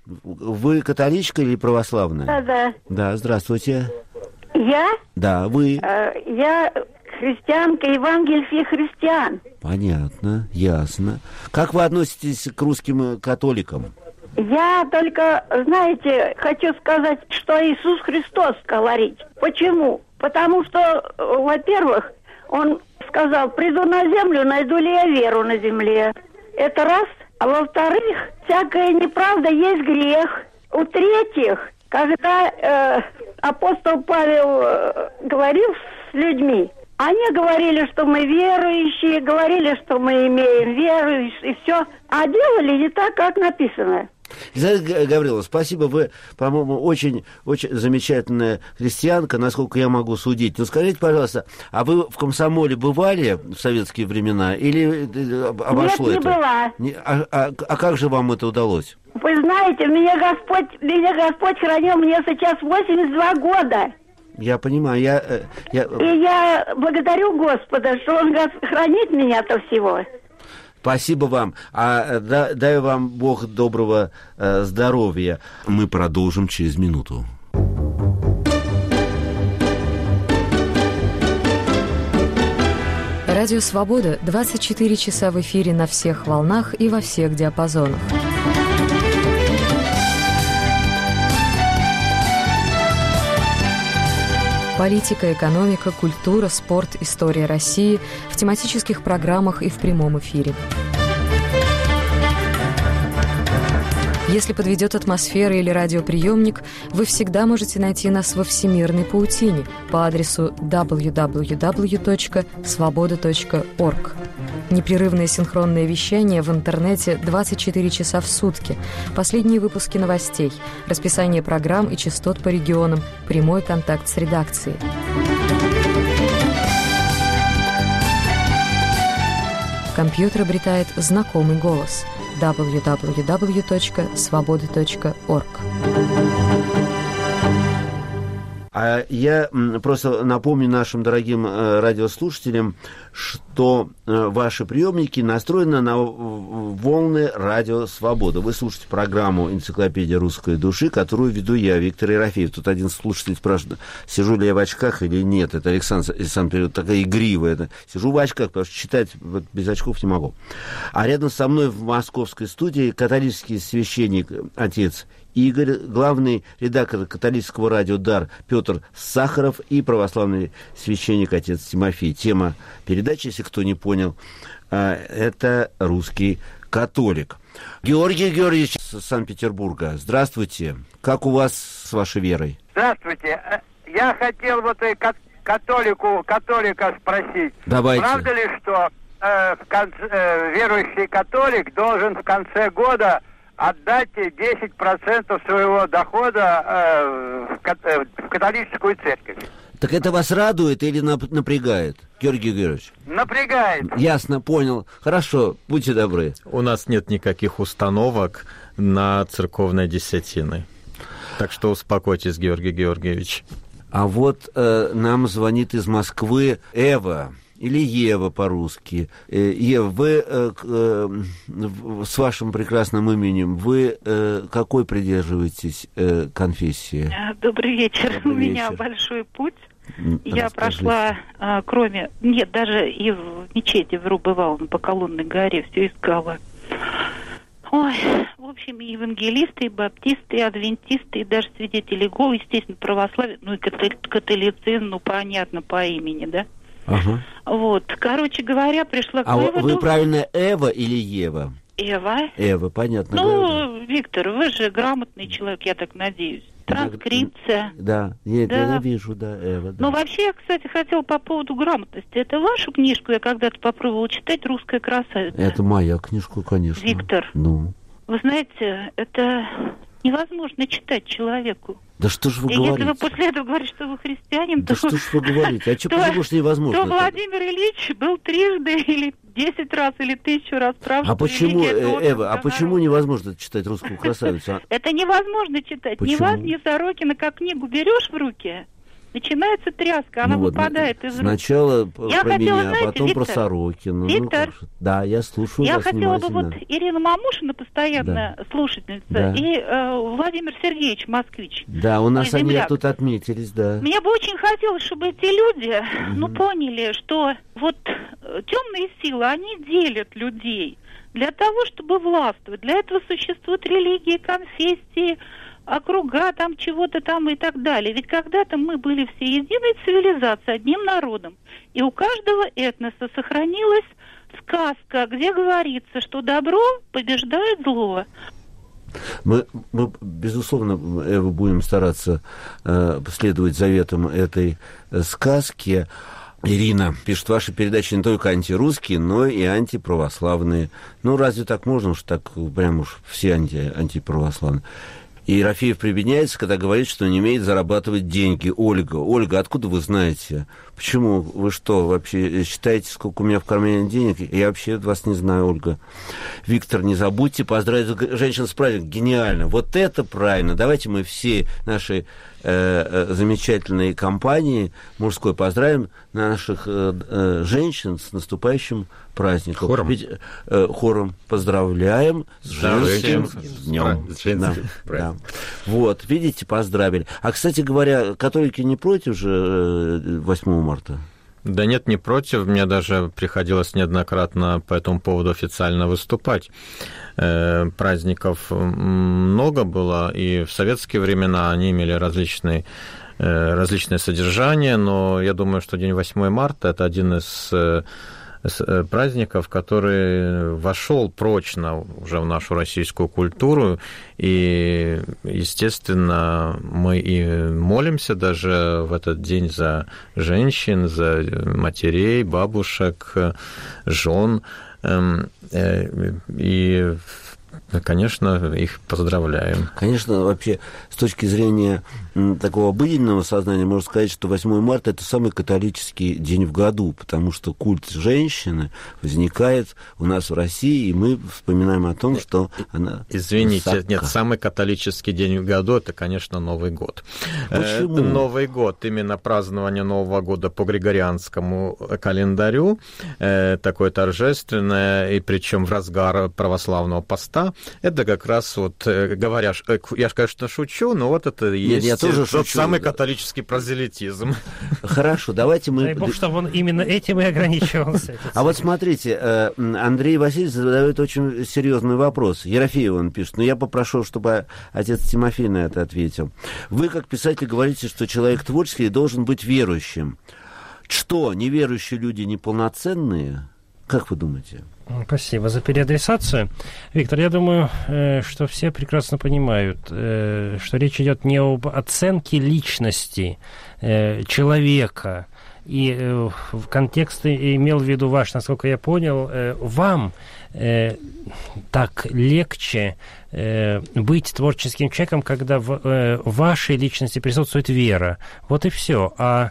Вы католичка или православная? Да. Да, здравствуйте. Я? Да, вы. Я христианка, евангельских христиан. Понятно, ясно. Как вы относитесь к русским католикам? Я только, знаете, хочу сказать, что Иисус Христос говорит. Почему? Потому что, во-первых, Он сказал: приду на землю, найду ли я веру на земле. Это раз. А во-вторых, всякая неправда есть грех. В-третьих, когда апостол Павел говорил с людьми, они говорили, что мы верующие, говорили, что мы имеем веру и все, а делали не так, как написано. Елизавета Гавриловна, спасибо, вы, по-моему, очень замечательная христианка, насколько я могу судить. Но скажите, пожалуйста, а вы в комсомоле бывали в советские времена или обошло это? Нет, не была. А как же вам это удалось? Вы знаете, меня Господь хранил, мне сейчас 82 года. Я понимаю, И я благодарю Господа, что Он хранит меня от всего. Спасибо вам. Дай вам Бог доброго здоровья. Мы продолжим через минуту. Радио «Свобода» 24 часа в эфире на всех волнах и во всех диапазонах. Политика, экономика, культура, спорт, история России в тематических программах и в прямом эфире. Если подведет атмосфера или радиоприемник, вы всегда можете найти нас во всемирной паутине по адресу www.svoboda.org. Непрерывное синхронное вещание в интернете 24 часа в сутки, последние выпуски новостей, расписание программ и частот по регионам, прямой контакт с редакцией. Компьютер обретает знакомый голос www.svoboda.org. А я просто напомню нашим дорогим радиослушателям, что ваши приемники настроены на волны радио «Свобода». Вы слушаете программу «Энциклопедия русской души», которую веду я, Виктор Ерофеев. Тут один слушатель спрашивает, сижу ли я в очках или нет. Это Александр такая игривая. Сижу в очках, потому что читать без очков не могу. А рядом со мной в московской студии католический священник отец Игорь, главный редактор католического радио «Дар» Петр Сахаров и православный священник отец Тимофей. Тема передачи, если кто не понял, это русский католик. Георгий Георгиевич из Санкт-Петербурга, здравствуйте. Как у вас с вашей верой? Здравствуйте. Я хотел католика спросить. Давайте. Правда ли, что верующий католик должен в конце года отдать 10% своего дохода в католическую церковь? Так это вас радует или напрягает, Георгий Георгиевич? Напрягает. Ясно, понял. Хорошо, будьте добры. У нас нет никаких установок на церковной десятины. Так что успокойтесь, Георгий Георгиевич. А вот нам звонит из Москвы Эва. Или Ева по-русски. Ева, вы с вашим прекрасным именем, вы какой придерживаетесь конфессии? Добрый вечер. Добрый У меня вечер. большой путь. Я прошла, даже и в мечети бывала, по Колонной горе, все искала. Ой, в общем, и евангелисты, и баптисты, и адвентисты, и даже свидетели Иеговы, естественно, православие, и католицизм, понятно, по имени, да? Ага. Вот, короче говоря, пришла к выводу... А вы правильно Эва или Ева? Эва. Эва, понятно. Виктор, вы же грамотный человек, я так надеюсь. Транскрипция. Да, я вижу, Эва. Да. Вообще, я, кстати, хотела по поводу грамотности. Это вашу книжку я когда-то попробовала читать «Русская красавица». Это моя книжка, конечно. Виктор, вы знаете, это невозможно читать человеку. Да что ж вы говорите? Если вы после этого говорите, что вы христианин, да что ж вы говорите? А что, потому что невозможно? То Владимир Ильич был трижды или 10 раз, или 1000 раз прав. А почему, Эва, почему невозможно читать «Русскую красавицу»? Это невозможно читать. Почему? Ни вас, ни Сорокина, как книгу берешь в руки, начинается тряска, она выпадает из рук. Сначала я про хотела, меня, знаете, потом Виктор, про Сорокина. Виктор, да, я слушаю я вас хотела бы внимательно. Ирина Мамушина, постоянная слушательница, и Владимир Сергеевич, москвич. Да, у нас они земляк. тут отметились, да. Мне бы очень хотелось, чтобы эти люди, поняли, что вот темные силы, они делят людей для того, чтобы властвовать. Для этого существуют религии, конфессии, округа, там чего-то там и так далее. Ведь когда-то мы были все единой цивилизацией, одним народом. И у каждого этноса сохранилась сказка, где говорится, что добро побеждает зло. Мы безусловно, Эва, будем стараться следовать заветам этой сказки. Ирина пишет, ваши передачи не только антирусские, но и антиправославные. Ну, разве так можно, что так прям уж все антиправославные? И Ерофеев прибедняется, когда говорит, что не умеет зарабатывать деньги. Ольга, откуда вы знаете? Почему? Вы что, вообще считаете, сколько у меня в кармане денег? Я вообще вас не знаю, Ольга. Виктор, не забудьте поздравить женщин с праздником. Гениально. Вот это правильно. Давайте мы все наши замечательные компании мужской поздравим наших женщин с наступающим праздником. Хором. Ведь, хором поздравляем с женским днем. Да. Вот, видите, поздравили. А, кстати говоря, католики не против же 8 марта? Да нет, не против. Мне даже приходилось неоднократно по этому поводу официально выступать. Праздников много было, и в советские времена они имели различные содержания, но я думаю, что день 8 марта – это один из праздников, который вошел прочно уже в нашу российскую культуру, и, естественно, мы и молимся даже в этот день за женщин, за матерей, бабушек, жен, и, конечно, их поздравляем. Конечно, вообще, с точки зрения такого обыденного сознания, можно сказать, что 8 марта – это самый католический день в году, потому что культ женщины возникает у нас в России, и мы вспоминаем о том, что она... Извините, высока. Нет, самый католический день в году – это, конечно, Новый год. Почему? Новый год, именно празднование Нового года по григорианскому календарю, такое торжественное, и причем в разгар православного поста, это как раз вот, говоря, я, конечно, шучу, но вот это и есть тот самый католический прозелитизм. Хорошо, давайте мы... Дай бог, чтобы он именно этим и ограничивался. А вот смотрите, Андрей Васильевич задает очень серьезный вопрос. Ерофеев он пишет, но я попрошу, чтобы отец Тимофей на это ответил. Вы, как писатель, говорите, что человек творческий должен быть верующим. Что, неверующие люди неполноценные? Как вы думаете? Спасибо за переадресацию. Виктор, я думаю, что все прекрасно понимают, что речь идет не об оценке личности человека. И в контексте имел в виду ваш, насколько я понял, вам так легче быть творческим человеком, когда в вашей личности присутствует вера. Вот и все. А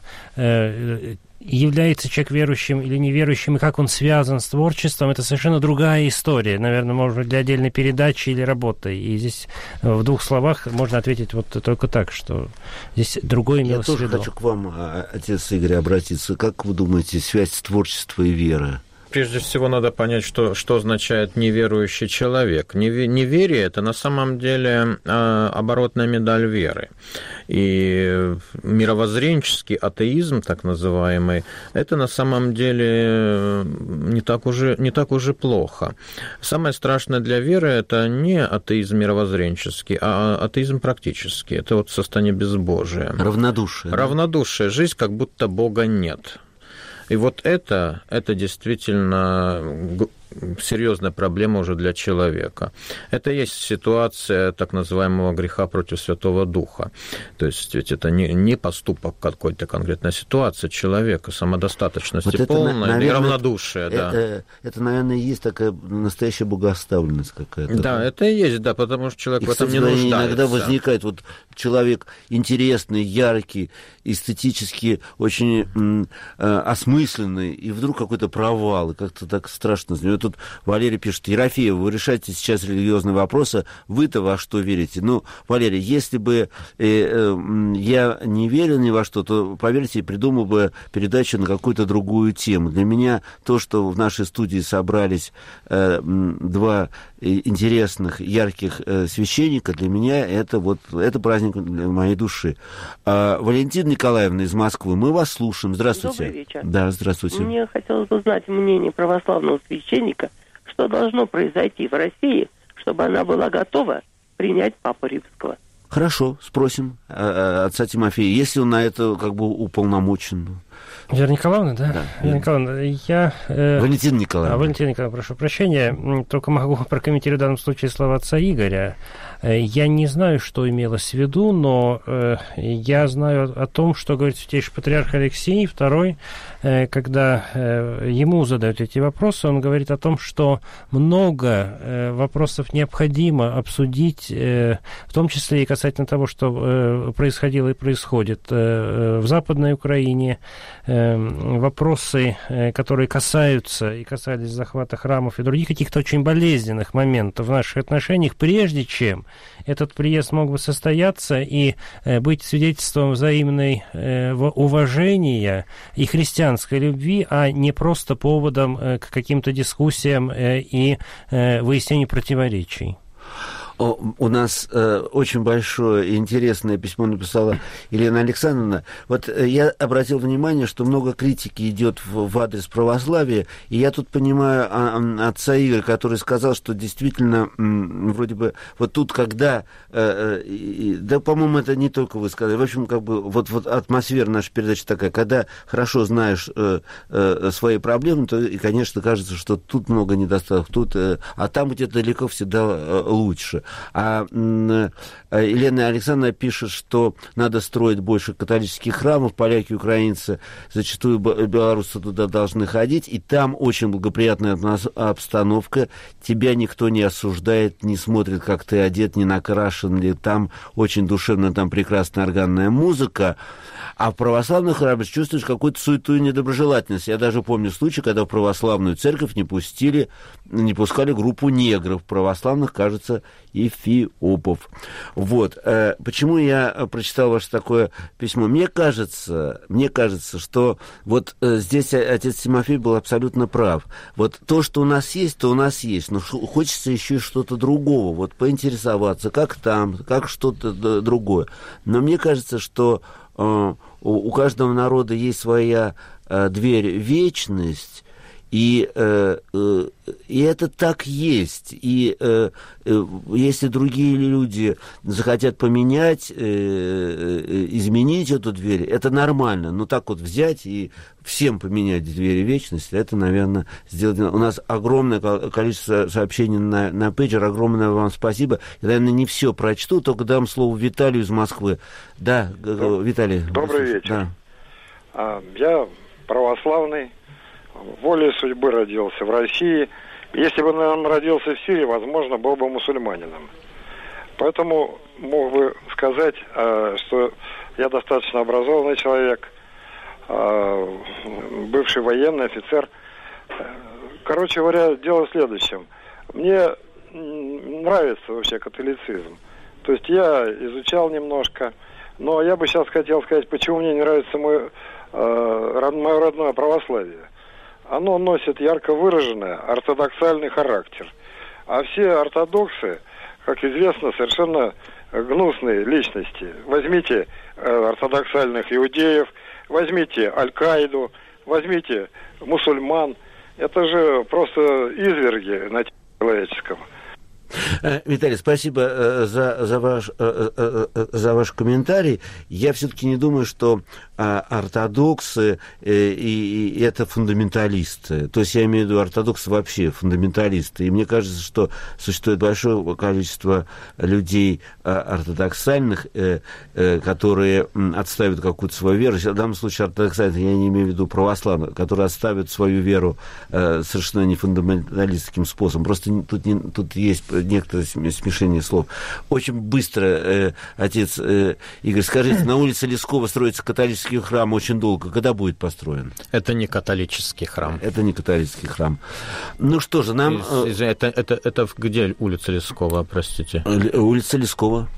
является человек верующим или неверующим, и как он связан с творчеством, это совершенно другая история. Наверное, может быть, для отдельной передачи или работы. И здесь в двух словах можно ответить вот только так, что здесь другое имелось в виду. Я тоже хочу к вам, отец Игорь, обратиться. Как вы думаете, связь творчества и веры? Прежде всего, надо понять, что означает неверующий человек. Неверие – это на самом деле оборотная медаль веры. И мировоззренческий атеизм, так называемый, это на самом деле не так уже плохо. Самое страшное для веры – это не атеизм мировоззренческий, а атеизм практический. Это вот состояние безбожия. Равнодушие. Равнодушие, жизнь, как будто Бога нет. И вот это действительно серьезная проблема уже для человека. Это есть ситуация так называемого греха против Святого Духа. То есть ведь это не поступок какой-то конкретной ситуации человека, самодостаточности вот полная и равнодушие. Это, наверное, есть такая настоящая богоставленность какая-то. Да, это и есть, да, потому что человек в этом не нуждается. Иногда возникает вот человек интересный, яркий, эстетически очень осмысленный, и вдруг какой-то провал, и как-то так страшно за него. мне тут Валерий пишет: Ерофеев, вы решаете сейчас религиозные вопросы, вы-то во что верите? Ну, Валерий, если бы я не верил ни во что, то, поверьте, придумал бы передачу на какую-то другую тему. Для меня то, что в нашей студии собрались два интересных, ярких священника, для меня это праздник для моей души. Валентина Николаевна из Москвы, мы вас слушаем. Здравствуйте. Добрый вечер. Да, здравствуйте. Мне хотелось бы знать мнение православного священника, что должно произойти в России, чтобы она была готова принять Папу Римского. Хорошо, спросим отца Тимофея, если он на это как бы уполномочен. Вера Николаевна, да? Да. Вера Николаевна, я... Валентина Николаевна. Валентина Николаевна, прошу прощения, только могу прокомментировать в данном случае слова отца Игоря. Я не знаю, что имелось в виду, но я знаю о том, что говорит святейший патриарх Алексий II, когда ему задают эти вопросы, он говорит о том, что много вопросов необходимо обсудить, в том числе и касательно того, что происходило и происходит в Западной Украине, вопросы, которые касаются и касались захвата храмов и других каких-то очень болезненных моментов в наших отношениях, прежде чем этот приезд мог бы состояться и быть свидетельством взаимной уважения и христианской любви, а не просто поводом к каким-то дискуссиям и выяснению противоречий. У нас очень большое и интересное письмо написала Елена Александровна. Вот я обратил внимание, что много критики идет в адрес православия, и я тут понимаю отца Игоря, который сказал, что действительно вроде бы вот тут, когда, да, по-моему, это не только вы сказали, в общем, как бы вот атмосфера нашей передачи такая, когда хорошо знаешь свои проблемы, то, и, конечно, кажется, что тут много недостатков, тут, а там где-то далеко всегда лучше. А Елена Александровна пишет, что надо строить больше католических храмов, поляки и украинцы, зачастую белорусы туда должны ходить, и там очень благоприятная обстановка, тебя никто не осуждает, не смотрит, как ты одет, не накрашен ли, там очень душевная, там прекрасная органная музыка, а в православных храмах чувствуешь какую-то суету и недоброжелательность. Я даже помню случай, когда в православную церковь не пускали группу негров, православных, кажется, эфиопов. Вот. Почему я прочитал ваше такое письмо? Мне кажется, что вот здесь отец Тимофей был абсолютно прав. Вот то, что у нас есть, то у нас есть. Но хочется еще и что-то другого. Вот поинтересоваться, как там, как что-то другое. Но мне кажется, что у каждого народа есть своя дверь в вечность, и это так есть. И если другие люди захотят поменять, изменить эту дверь, это нормально. Но так вот взять и всем поменять двери вечности, это, наверное, сделать. У нас огромное количество сообщений на пейджер. Огромное вам спасибо. Я, наверное, не все прочту, только дам слово Виталию из Москвы. Да, Виталий. Добрый вечер. Да. Я православный. Волей судьбы родился в России. Если бы, наверное, родился в Сирии, возможно, был бы мусульманином. Поэтому мог бы сказать, что я достаточно образованный человек, бывший военный офицер. Короче говоря, дело в следующем. Мне нравится вообще католицизм. То есть я изучал немножко, но я бы сейчас хотел сказать, почему мне не нравится мое родное православие. Оно носит ярко выраженный ортодоксальный характер. А все ортодоксы, как известно, совершенно гнусные личности. Возьмите ортодоксальных иудеев, возьмите Аль-Каиду, возьмите мусульман. Это же просто изверги на теле человеческом. Виталий, спасибо за ваш комментарий. Я все-таки не думаю, что ортодоксы и это фундаменталисты. То есть я имею в виду ортодоксы вообще фундаменталисты. И мне кажется, что существует большое количество людей ортодоксальных, которые отставят какую-то свою веру. В данном случае ортодоксальных я не имею в виду православных, которые отставят свою веру совершенно не фундаменталистским способом. Просто тут есть некоторое смешение слов. Очень быстро, отец Игорь, скажите, на улице Лескова строится католический католический храм очень долго. Когда будет построен? Это не католический храм. Это не католический храм. Ну что же, нам... Это где улица Лескова, простите? Улица Лескова.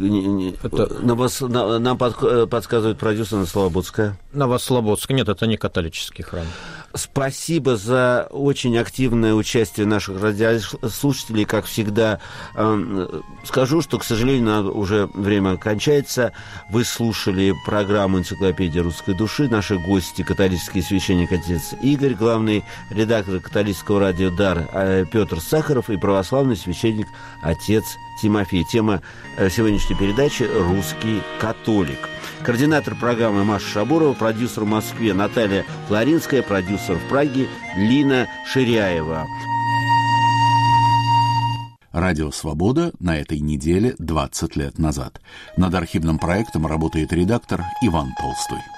Нам подсказывает продюсер Новослободская. Новослободская. Нет, это не католический храм. Спасибо за очень активное участие наших радиослушателей. Как всегда, скажу, что, к сожалению, уже время кончается. Вы слушали программу «Энциклопедия русской души». Наши гости — католический священник отец Игорь, главный редактор католического радио «Дар» Петр Сахаров и православный священник отец Тимофей. Тема сегодняшней передачи «Русский католик». Координатор программы Маша Шабурова, продюсер в Москве Наталья Флоринская, продюсер в Праге Лина Ширяева. Радио «Свобода» на этой неделе 20 лет назад. Над архивным проектом работает редактор Иван Толстой.